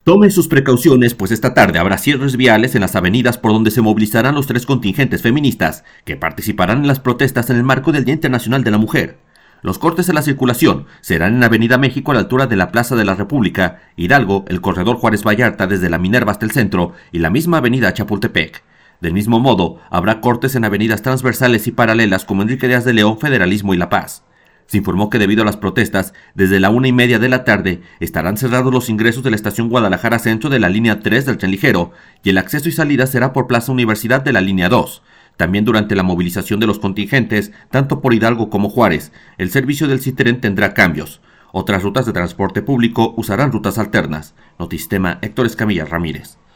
Tome sus precauciones, pues esta tarde habrá cierres viales en las avenidas por donde se movilizarán los 3 contingentes feministas que participarán en las protestas en el marco del Día Internacional de la Mujer. Los cortes en la circulación serán en Avenida México a la altura de la Plaza de la República, Hidalgo, el Corredor Juárez Vallarta desde la Minerva hasta el centro y la misma Avenida Chapultepec. Del mismo modo, habrá cortes en avenidas transversales y paralelas como Enrique Díaz de León, Federalismo y La Paz. Se informó que debido a las protestas, desde la 1:30 de la tarde estarán cerrados los ingresos de la estación Guadalajara Centro de la línea 3 del tren ligero y el acceso y salida será por Plaza Universidad de la línea 2. También durante la movilización de los contingentes, tanto por Hidalgo como Juárez, el servicio del Citren tendrá cambios. Otras rutas de transporte público usarán rutas alternas. Notisistema, Héctor Escamilla Ramírez.